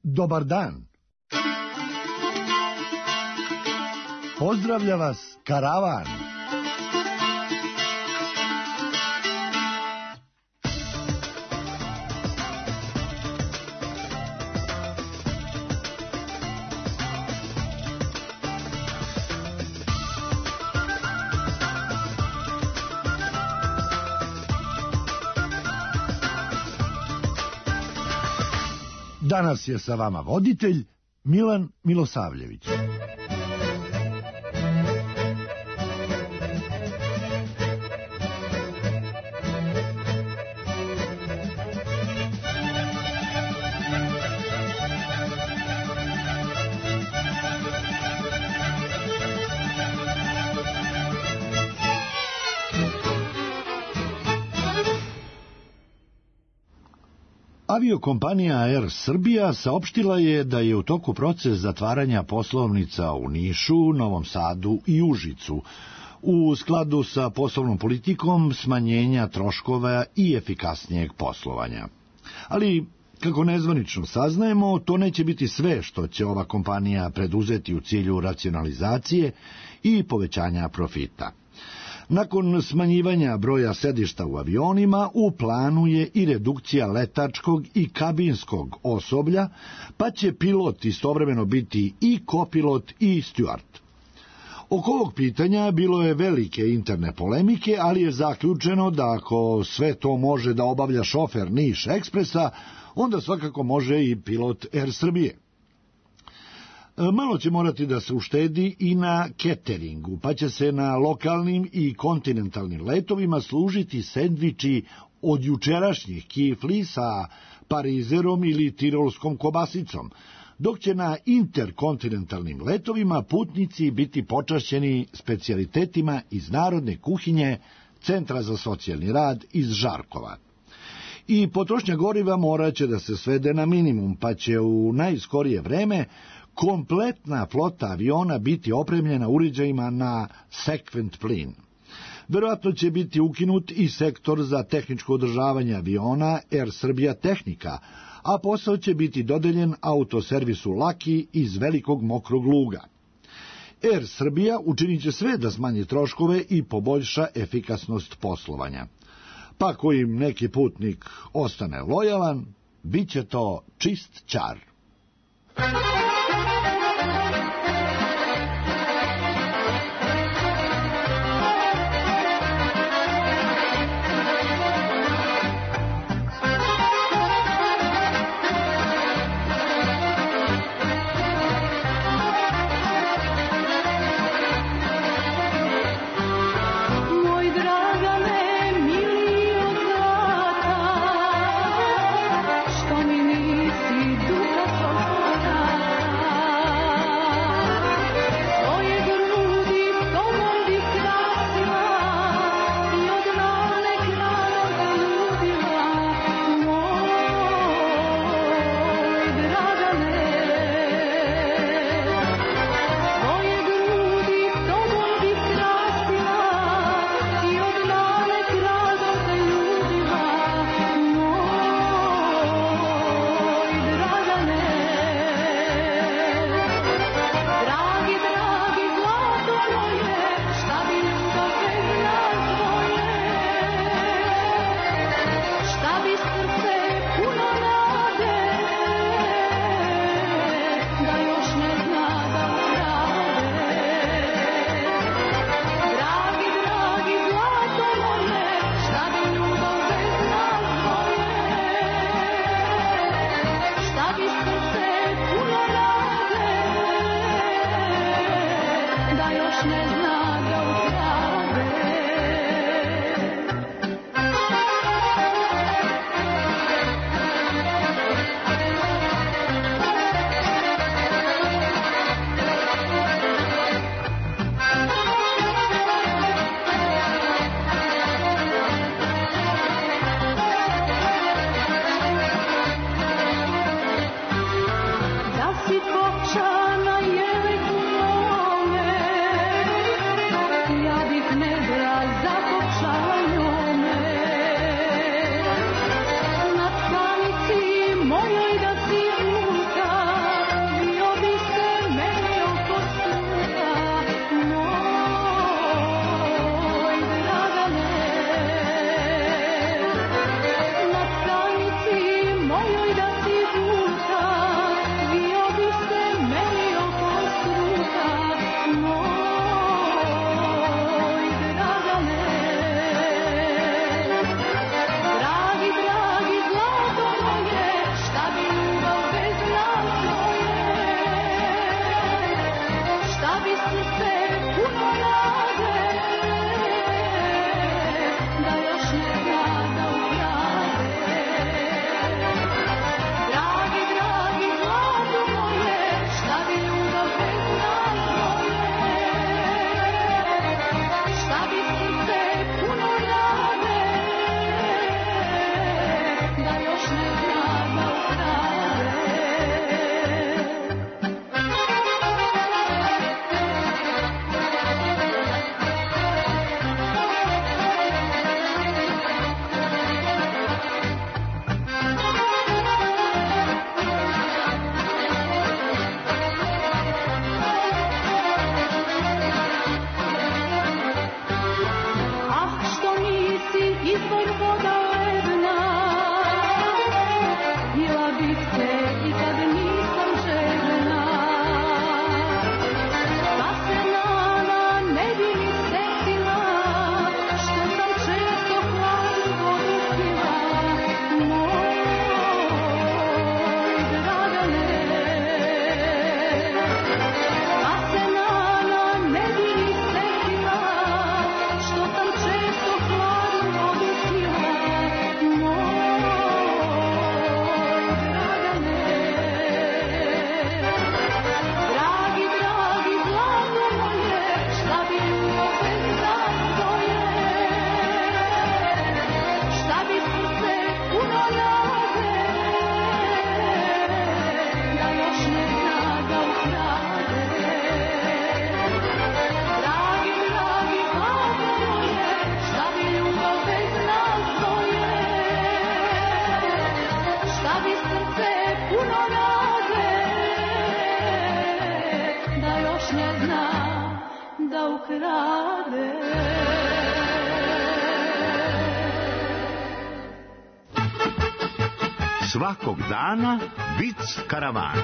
Dobar dan. Pozdravlja vas karavan. Danas je sa vama voditelj Milan Milosavljević. Aviokompanija Air Srbija saopštila je da je u toku proces zatvaranja poslovnica u Nišu, Novom Sadu i Užicu, u skladu sa poslovnom politikom smanjenja troškova i efikasnijeg poslovanja. Ali, kako nezvanično saznajemo, to neće biti sve što će ova kompanija preduzeti u cilju racionalizacije i povećanja profita. Nakon smanjivanja broja sedišta u avionima, u planu je i redukcija letačkog i kabinskog osoblja, pa će pilot istovremeno biti i kopilot i stjuard. Oko ovog pitanja bilo je velike interne polemike, ali je zaključeno da ako sve to može da obavlja šofer Niš Ekspresa, onda svakako može i pilot Air Srbije. Malo će morati da se uštedi i na cateringu, pa će se na lokalnim i kontinentalnim letovima služiti sendviči od jučerašnjih kifli sa parizerom ili tirolskom kobasicom, dok će na interkontinentalnim letovima putnici biti počašćeni specijalitetima iz narodne kuhinje Centra za socijalni rad iz Žarkova. I potrošnja goriva moraće da se svede na minimum, pa će u najskorije vreme kompletna flota aviona biti opremljena uređajima na sekvent plin. Verovatno će biti ukinut i sektor za tehničko održavanje aviona Air Srbija Tehnika, a posao će biti dodeljen autoservisu Laki iz Velikog Mokrog Luga. Air Srbija učinit će sve da smanji troškove i poboljša efikasnost poslovanja. Pa ako im neki putnik ostane lojalan, bit će to čist čar. Što mi nisi dugo prohoda, Svakog dana vic karavana.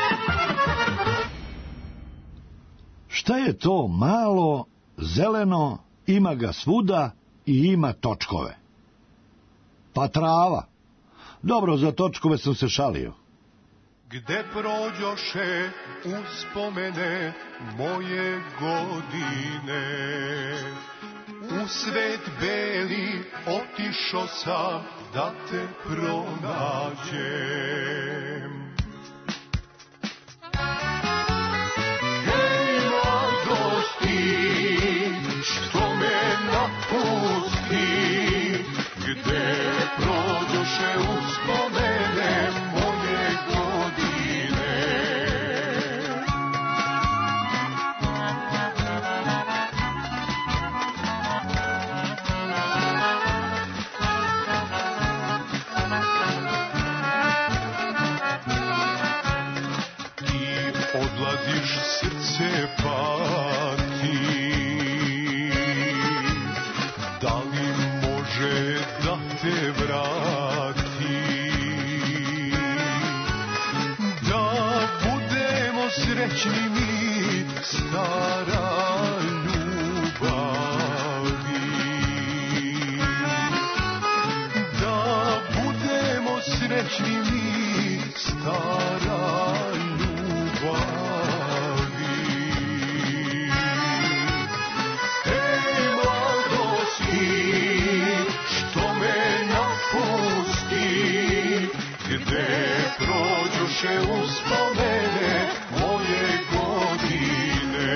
Šta je to malo, zeleno, ima ga svuda i ima točkove? Pa trava. Dobro, za točkove sam se šalio. Gde prođoše uspomene moje godine, u svet beli otišo sam da te pronađem. Hej mladosti, što me napusti, gde prođoše uspomene moje godine. Odlaziš, srce pati, da li može da te vrati, da budemo srećni mi, stara ljubavi, da budemo srećni mi, stara ljubavi. Hej mladosti, što me napusti, gde prođoše uspomene moje godine.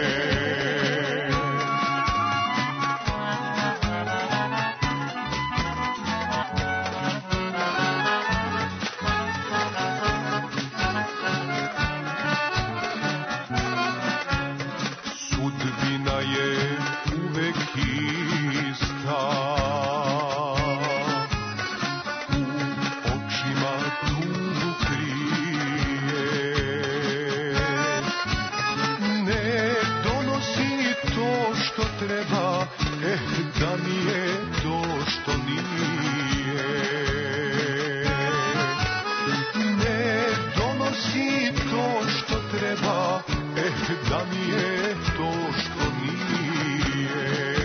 Sudbina je uvek ista, u očima tugu krije. Ne donosi to što treba, da nije to što nije. Ne donosi to što treba, da nije to što nije.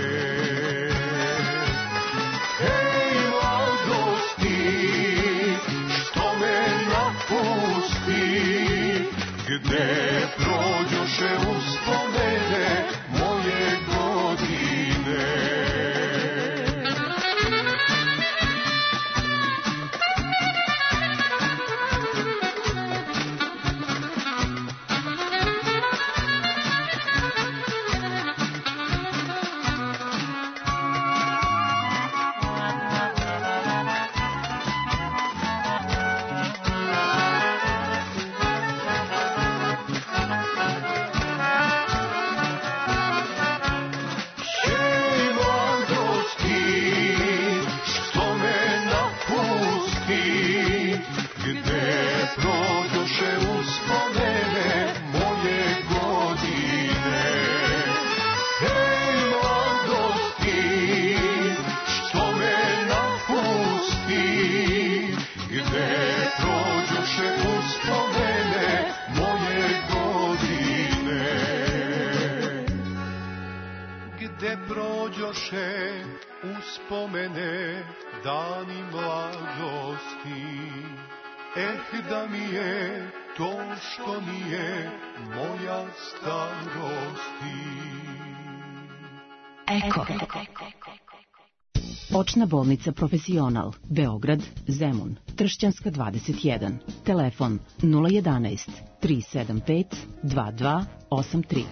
Hej mladosti, što me napusti, gde prođoše uspomene moje godine. uspomene dani mladosti. Da mi je to što nije moja starosti. Eko. Očna bolnica Profesional, Beograd, Zemun, Tršćanska 21, telefon 011 375 2283.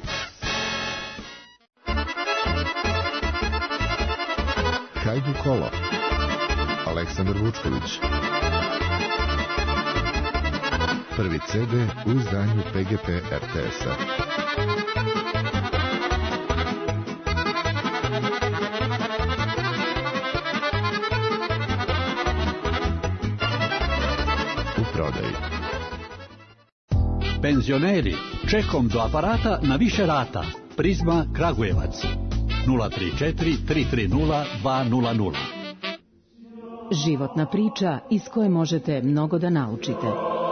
Hajdu kolo, Aleksandar Vučković. Prvi CD u izdanju PGP RTS-a. U prodaji. Penzioneri, čekom do aparata na više rata. Prizma Kragujevac 034 330 200. Životna priča iz koje možete mnogo da naučite.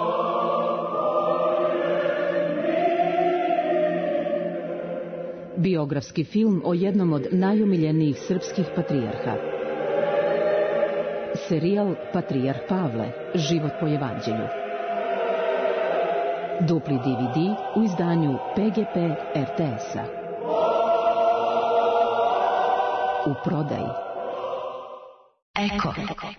Biografski film o jednom od najomiljenijih srpskih patrijarha. Serijal Patrijarh Pavle, život po evanđelju. Dupli DVD u izdanju PGP RTS-a. U prodaji. Eko.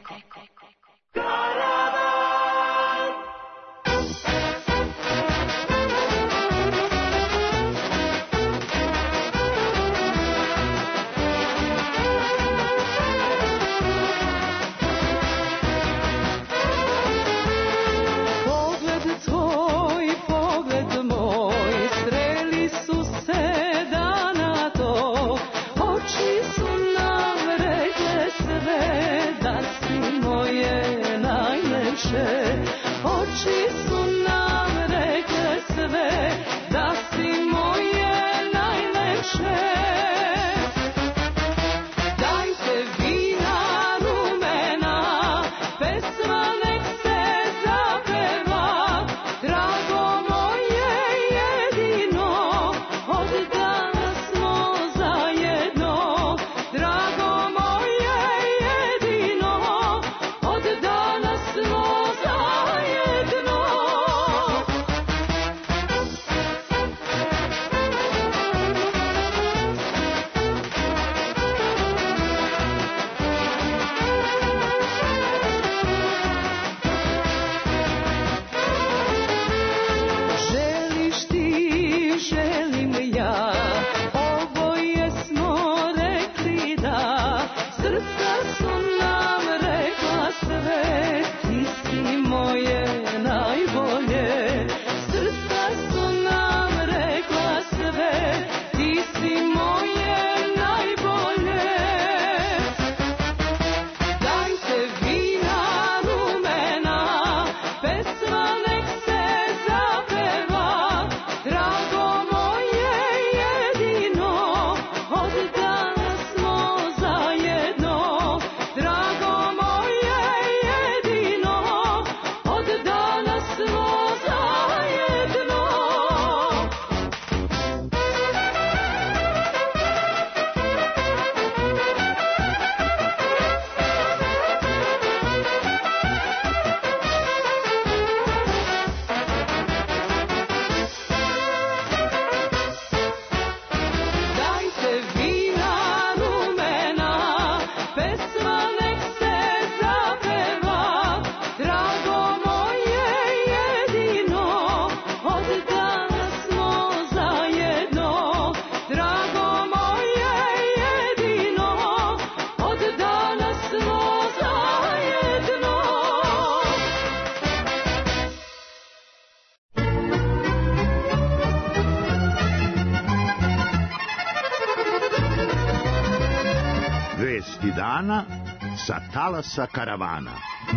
Vesti dana sa talasa karavana.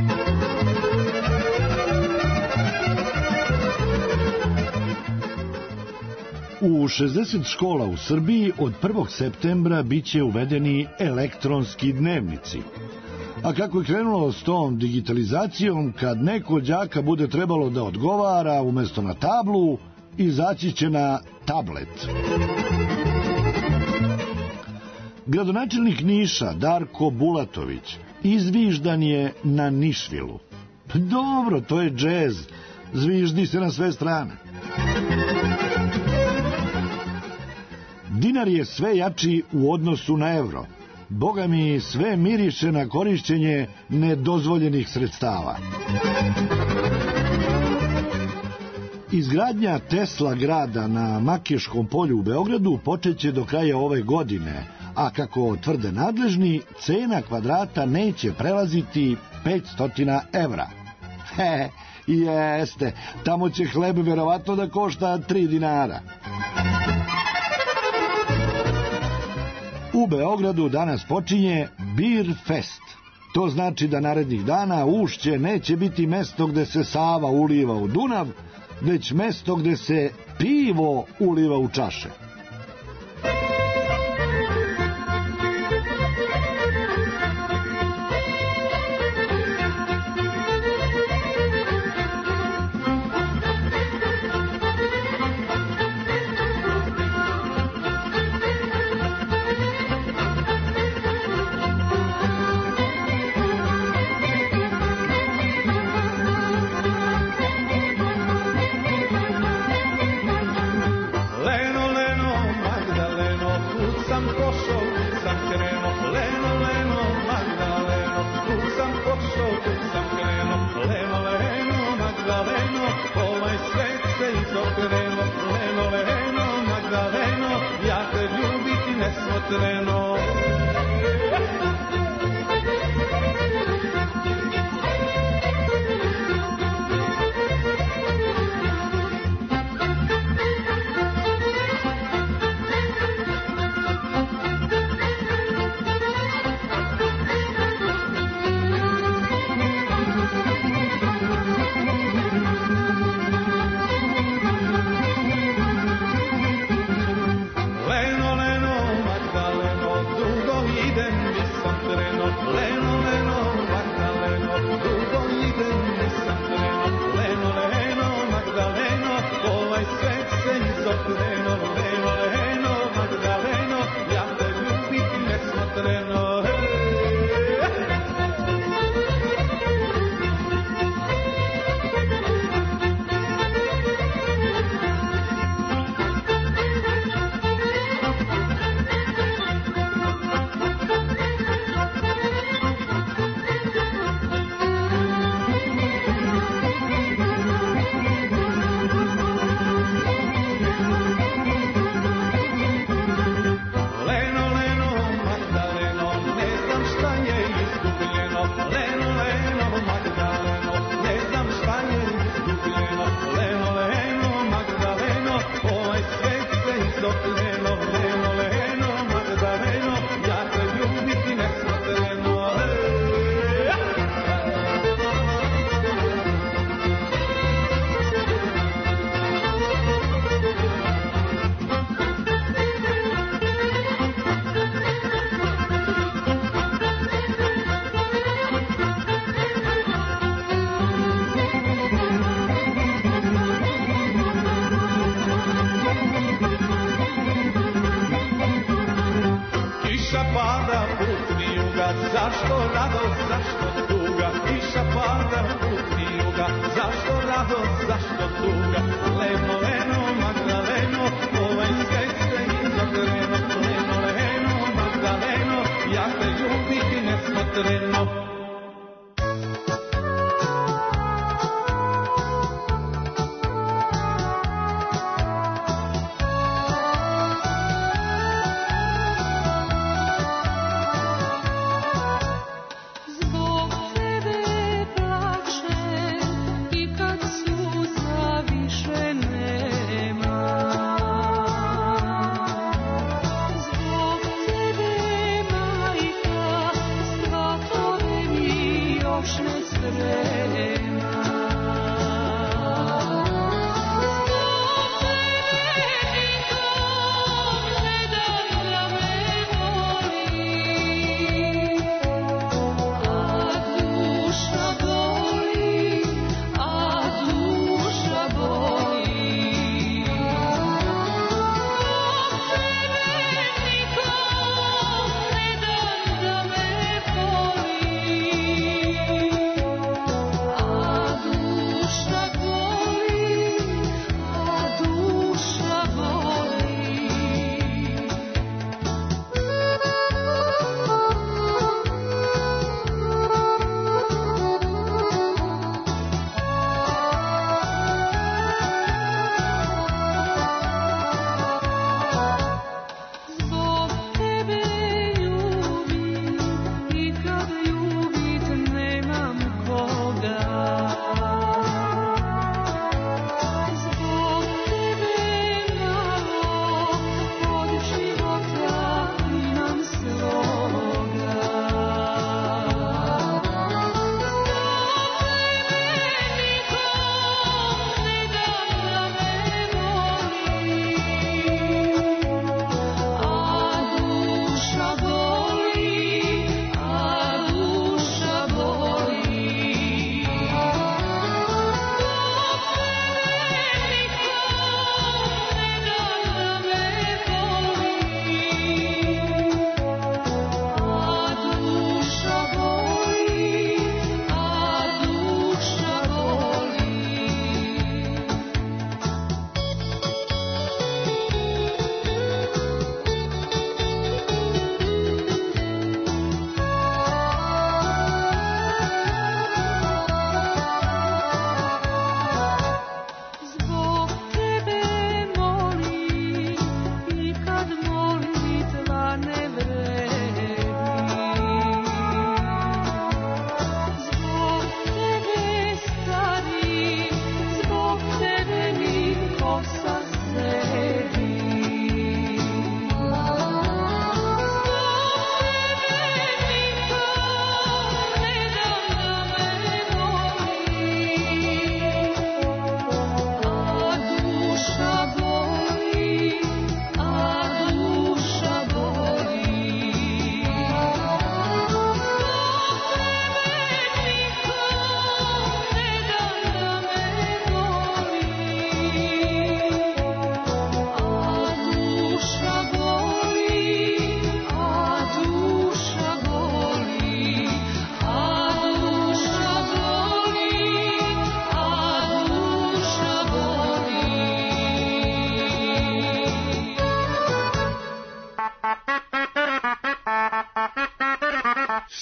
U 60 škola u Srbiji od 1. septembra biće uvedeni elektronski dnevnici. A kako je krenulo s tom digitalizacijom, kad neko od đaka bude trebalo da odgovara umjesto na tablu, izaći će na tablet. Gradonačelnik Niša, Darko Bulatović, izviždan je na Nišvilu. Dobro, to je džez, zviždi se na sve strane. Dinar je sve jači u odnosu na evro. Boga mi, sve miriše na korišćenje nedozvoljenih sredstava. Izgradnja Tesla grada na Makiškom polju u Beogradu počeće do kraja ove godine, a kako tvrde nadležni, cena kvadrata neće prelaziti 500 evra. Jeste, tamo će hleb verovatno da košta 3 dinara. U Beogradu danas počinje Beer Fest. To znači da narednih dana Ušće neće biti mesto gde se Sava uliva u Dunav, već mesto gde se pivo uliva u čaše. Zbog tebe plačem i kad suza više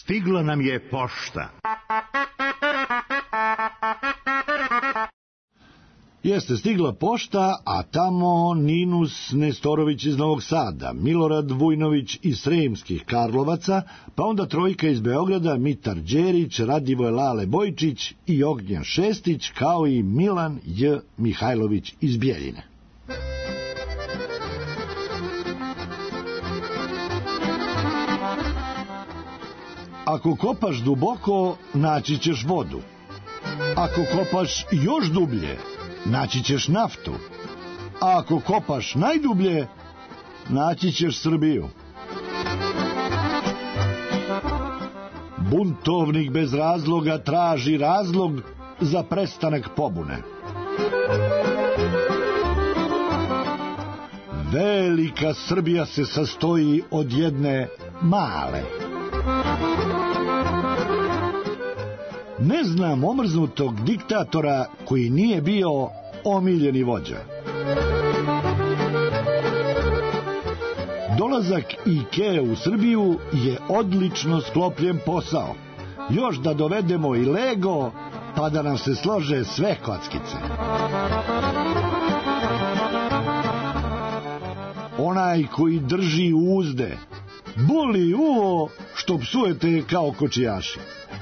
Stigla nam je pošta. Jeste stigla pošta, a tamo Ninus Nestorović iz Novog Sada, Milorad Vujnović iz Sremskih Karlovaca, pa onda trojka iz Beograda, Mitar Đerić, Radivoj Lale Bojčić i Ognjen Šestić, kao i Milan J. Mihajlović iz Bjeljine. Ako kopaš duboko, naći ćeš vodu. Ako kopaš još dublje, naći ćeš naftu. A ako kopaš najdublje, naći ćeš Srbiju. Buntovnik bez razloga traži razlog za prestanak pobune. Velika Srbija se sastoji od jedne male. Ne znam omrznutog diktatora koji nije bio omiljeni vođa. Dolazak IKEA u Srbiju je odlično sklopljen posao. Još da dovedemo i Lego, pa da nam se slože sve kockice. Onaj koji drži uzde, boli uvo što psujete kao kočijaši.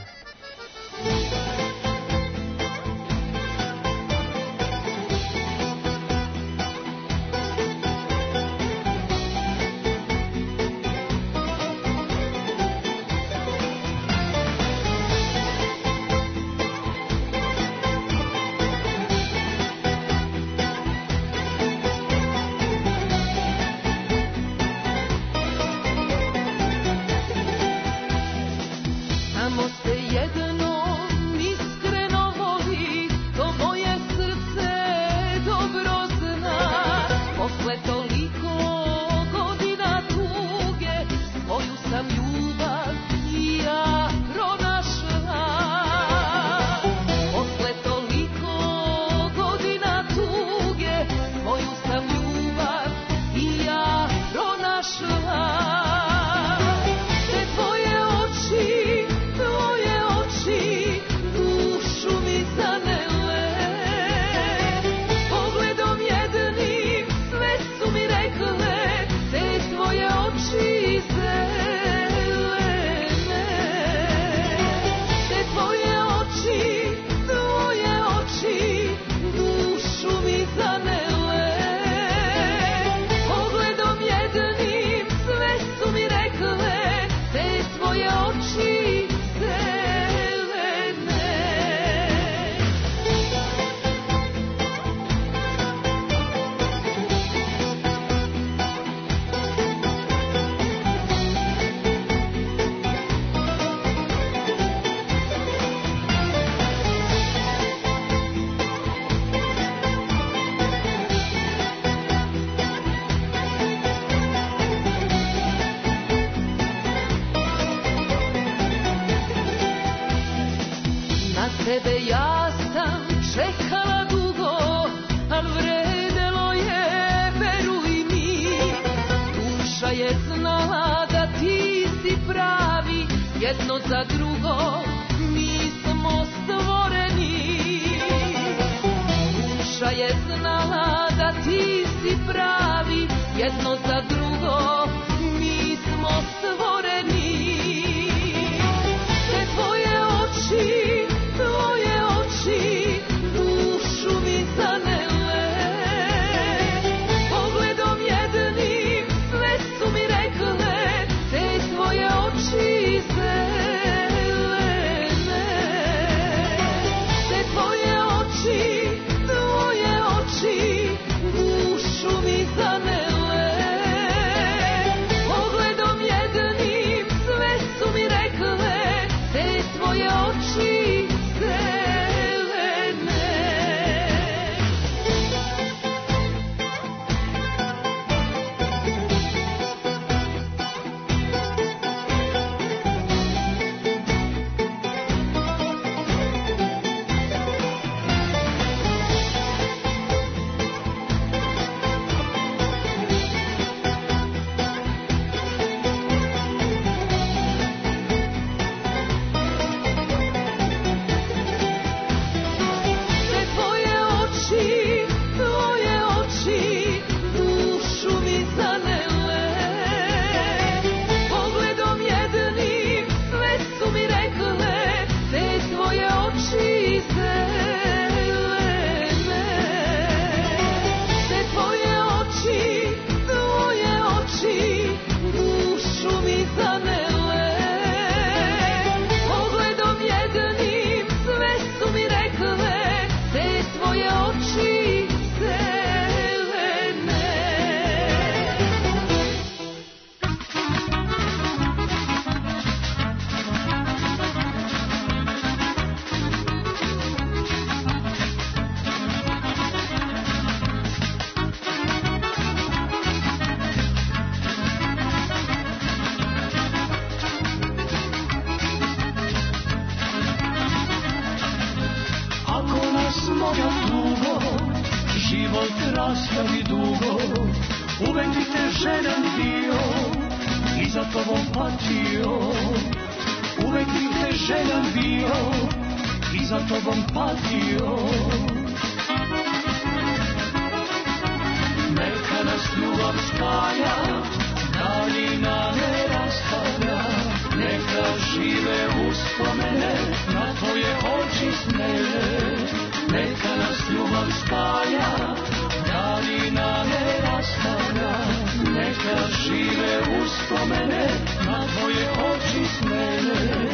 tebe ja sam čekala dugo, al vredelo je, veruj mi. Duša je znala da ti si pravi, jedno za drugo mi smo stvoreni. Duša je znala da ti si pravi, jedno za drugo mi smo stvoreni. Te tvoje oči, dušu mi zanele. Pogledom jednim sve su mi rekle, te tvoje oči zelene. Te tvoje oči, dušu mi zanele. Pogledom jednim život rastav i dugo, uvek bi te željan bio i za tobom patio. Uvek bi te željan bio i za tobom patio. Neka nas ljubav spaja, daljina ne rastavlja. Neka žive uspomene na tvoje oči smele. Neka nas ljubav spaja, daljina ne rastavlja. Neka žive uspomene na tvoje oči smele.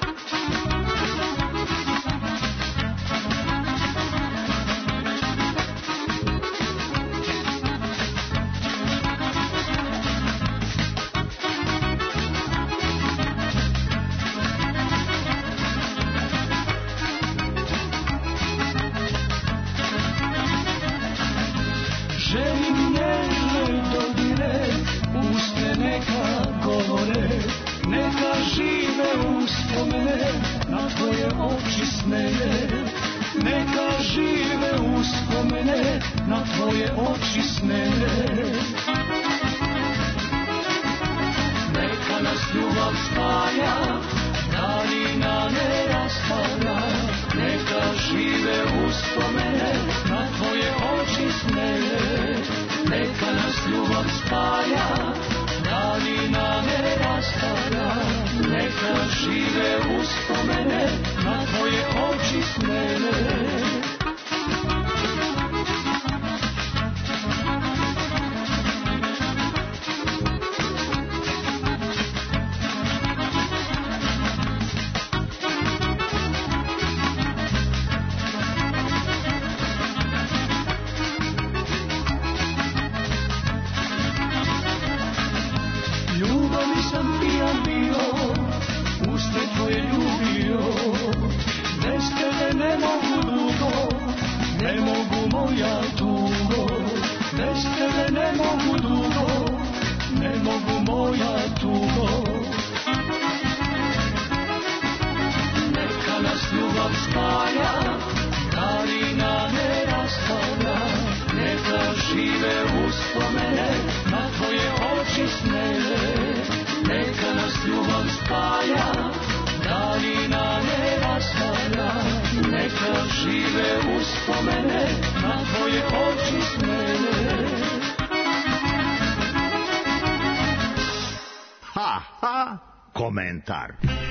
Komentar.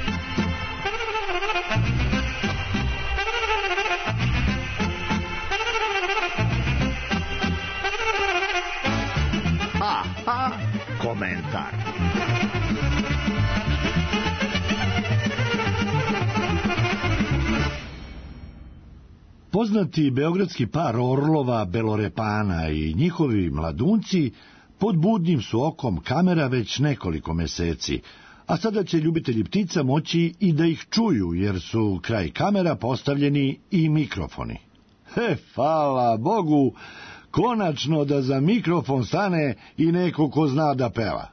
Komentar. Poznati beogradski par orlova Belorepana i njihovi mladunci pod budnim su okom kamera već nekoliko meseci, a sada će ljubitelji ptica moći i da ih čuju, jer su kraj kamera postavljeni i mikrofoni. Hvala Bogu, konačno da za mikrofon stane i neko ko zna da peva.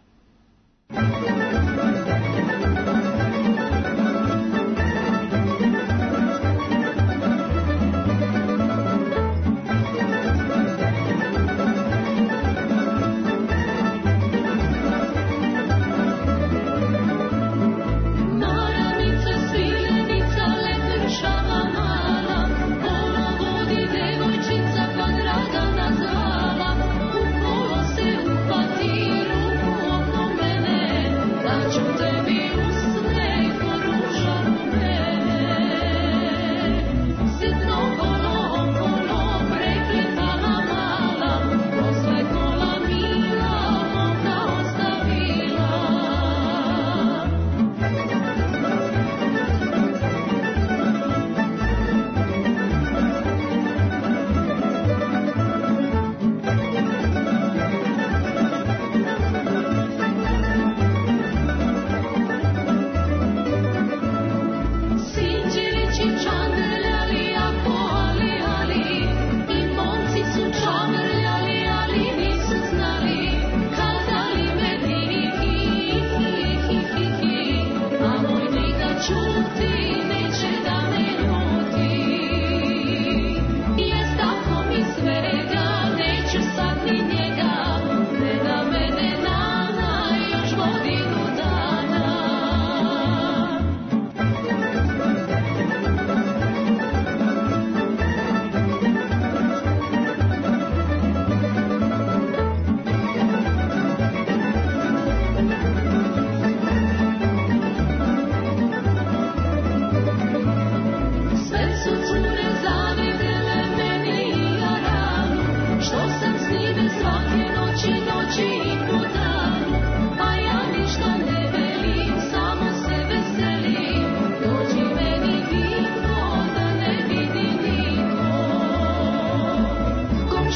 Upati ruku oko mene,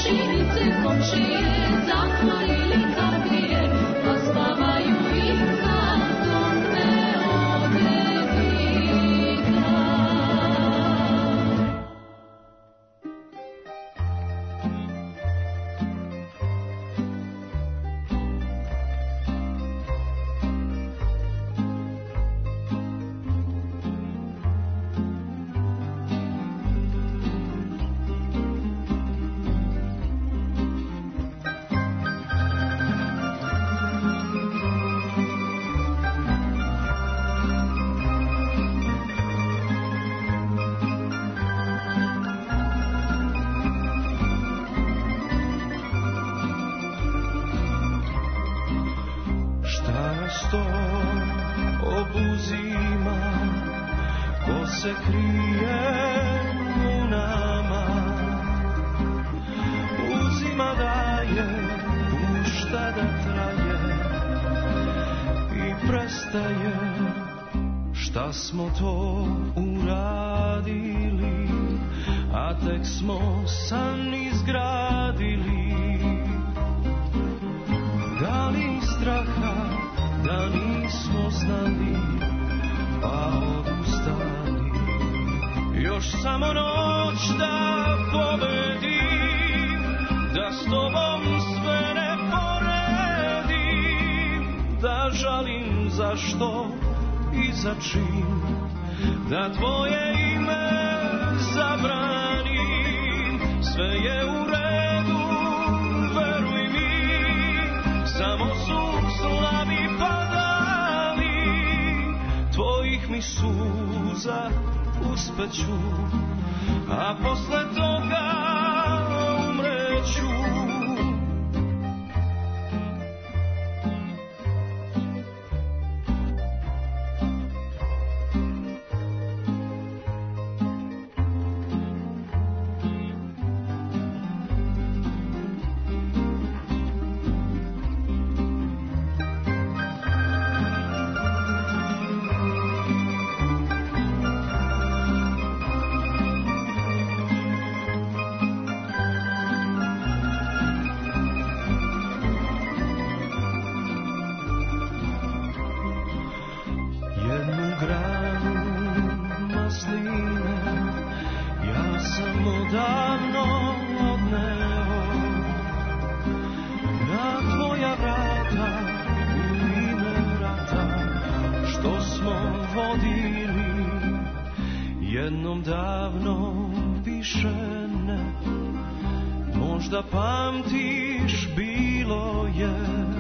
komšinice, komšije, zatvorili kapije, pa spavaju i kad on ne ode nikad. Šta nas to obuzima, ko se krije u nama, uzima daje, pušta da traje i prestaje. Šta smo to uradili, a tek smo san izgradili. Da li straha da nismo znali, pa odustali. Još samo noć da pobedim, da s tobom sve ne poredim, da žalim zašto i za čim, da tvoje ime zabranim. Sve je u redu, veruj mi, samo su slabi padali, tvojih mi suza uspeću, a posle toga umreću. Jednu granu masline ja sam odavno odneo na tvoja vrata u ime rata što smo vodili. Jednom davno više ne, možda pamtiš, bilo je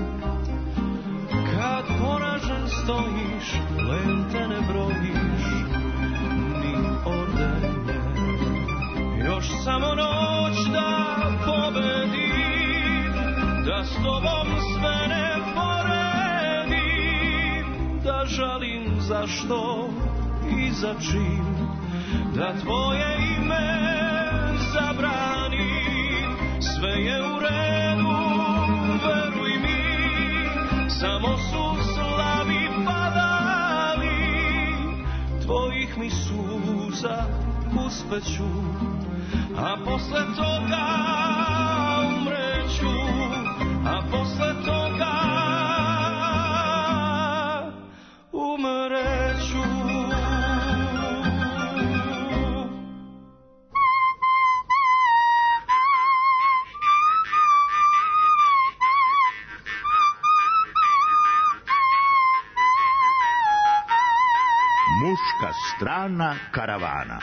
kad poražen stojiš, lente ne brojiš, ni ordenje. Još samo noć da pobedim, da s tobom sve ne poredim, da žalim zašto i za čim, da tvoje ime zabranim. Sve je u redu, veruj mi, samo su slabi padali, tvojih mi suza uspeću, a posle toga umreću, a posle toga umreću. Muška strana karavana.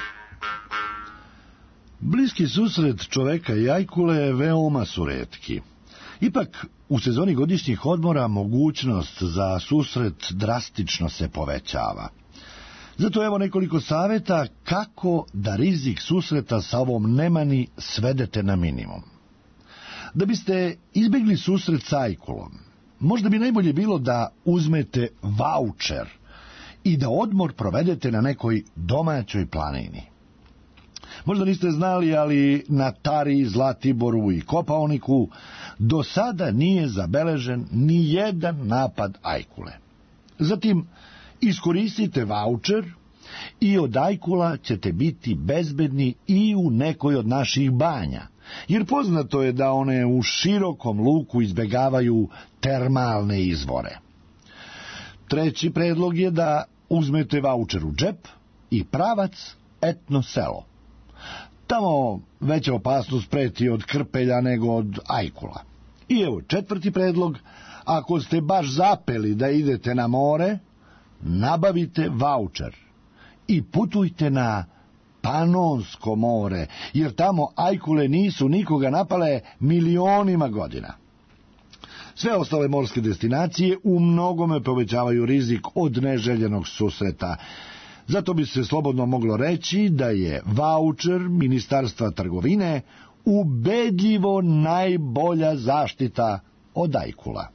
Bliski susret čoveka i ajkule veoma su retki. Ipak, u sezoni godišnjih odmora mogućnost za susret drastično se povećava. Zato evo nekoliko savjeta kako da rizik susreta sa ovom nemani svedete na minimum. Da biste izbjegli susret s ajkulom, možda bi najbolje bilo da uzmete vaučer i da odmor provedete na nekoj domaćoj planini. Možda niste znali, ali na Tari, Zlatiboru i Kopaoniku do sada nije zabeležen ni jedan napad ajkule. Zatim, iskoristite vaučer i od ajkula ćete biti bezbedni i u nekoj od naših banja, jer poznato je da one u širokom luku izbegavaju termalne izvore. Treći predlog je da uzmete vaučer u džep i pravac etno selo. Tamo veća opasnost preti od krpelja nego od ajkula. I evo četvrti predlog, ako ste baš zapeli da idete na more, nabavite vaučer i putujte na Panonsko more, jer tamo ajkule nisu nikoga napale milionima godina. Sve ostale morske destinacije u mnogome povećavaju rizik od neželjenog susreta. Zato bi se slobodno moglo reći da je vaučer Ministarstva trgovine ubedljivo najbolja zaštita od ajkula.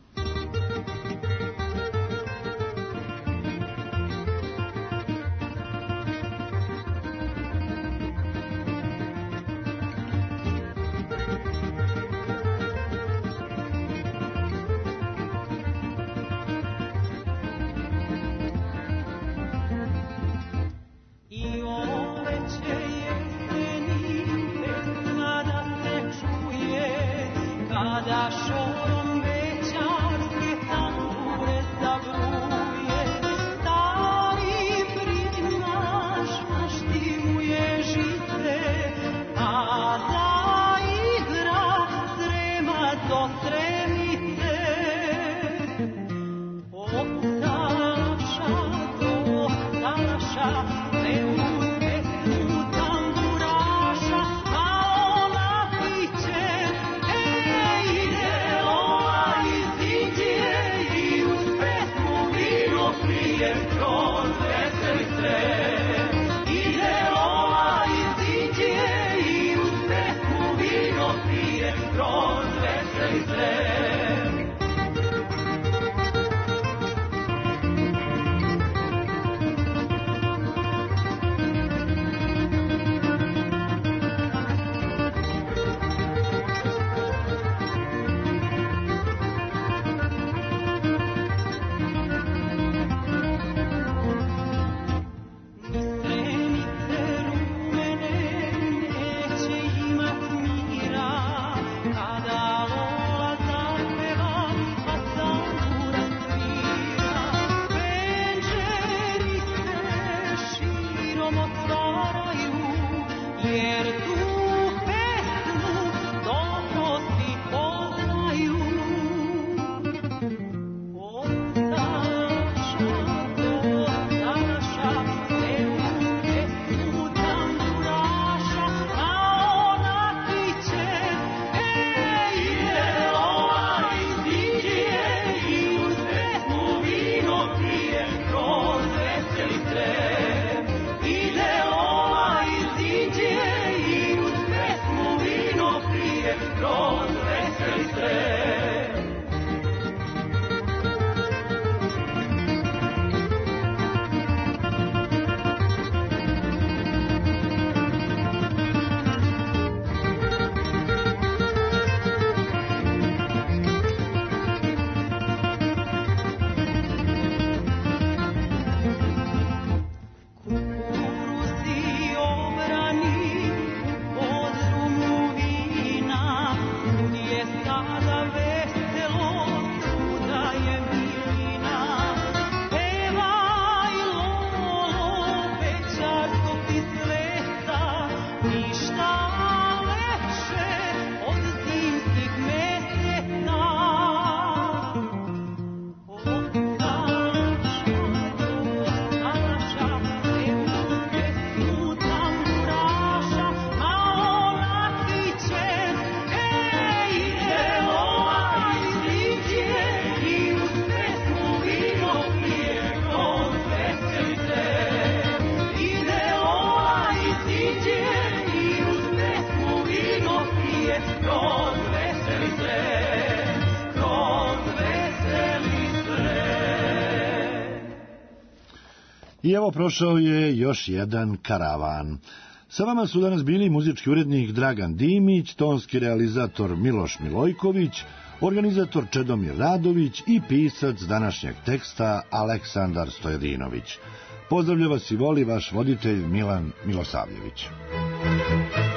I evo prošao je još jedan karavan. Sa vama su danas bili muzički urednik Dragan Dimić, tonski realizator Miloš Milojković, organizator Čedomir Radović i pisac današnjeg teksta Aleksandar Stojedinović. Pozdravlja vas i voli vaš voditelj Milan Milosavljević.